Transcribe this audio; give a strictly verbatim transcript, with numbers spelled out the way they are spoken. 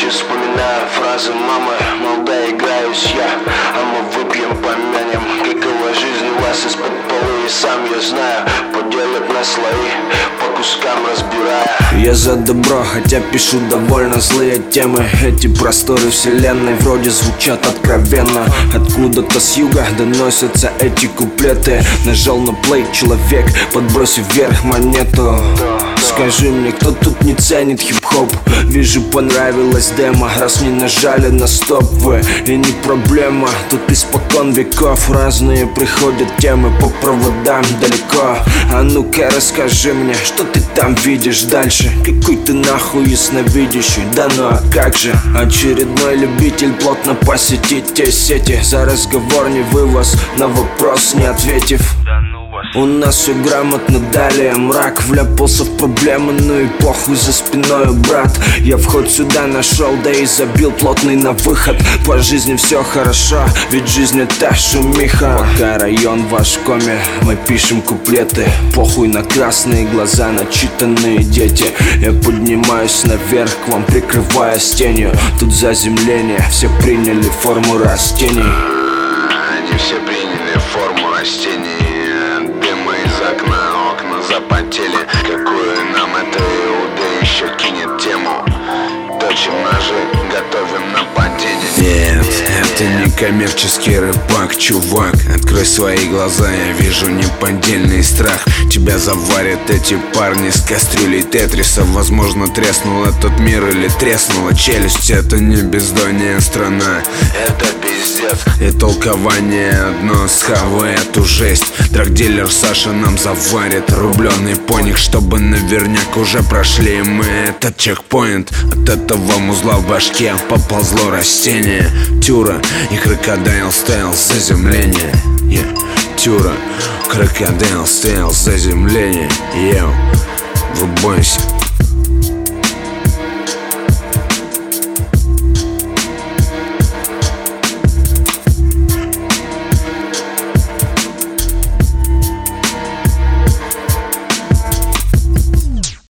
ночи вспоминаю фразы мамы, мол, да играюсь я, а мы выпьем, помянем, какова жизнь у вас из-под полы. И сам я знаю, поделят на слои, по кускам разбирая. Я за добро, хотя пишу довольно злые темы. Эти просторы вселенной вроде звучат откровенно. Откуда-то с юга доносятся эти куплеты. Нажал на плей человек, подбросив вверх монету. Скажи мне, кто тут не ценит хип-хоп? Вижу, понравилась демо, раз не нажали на стоп вы. И не проблема, тут испокон веков разные приходят темы по проводам далеко. А ну-ка расскажи мне, что ты там видишь дальше? Какой ты нахуй ясновидящий? Да ну а как же? Очередной любитель плотно посетить те сети. За разговор не вывоз, на вопрос не ответив. У нас все грамотно, далее мрак. Вляпался в проблемы, ну и похуй за спиной, брат. Я вход сюда нашел, да и забил плотный на выход. По жизни все хорошо, ведь жизнь это шумиха. Пока район ваш коме, мы пишем куплеты. Похуй на красные глаза, начитанные дети. Я поднимаюсь наверх к вам, прикрываясь тенью. Тут заземление, все приняли форму растений. Они все приняли форму растений. Окна, окна запотели. Какую нам это Иуда еще кинет тему? Точим ножи, готовим нападение. Нет, это не коммерческий рыбак, чувак. Открой свои глаза, я вижу неподдельный страх. Тебя заварят эти парни с кастрюлей тетриса. Возможно, треснул этот мир или треснула челюсть. Это не бездонная страна, это пиздец. И толкование одно, схавай эту жесть. Драгдилер Саша нам заварит рубленый поник, чтобы наверняк уже прошли мы этот чекпоинт. От этого музла в башке поползло растение. Тюра и крокодайл стайл заземление. Yeah. Тюра, крокодайл стайл заземление. Йоу, врубайся.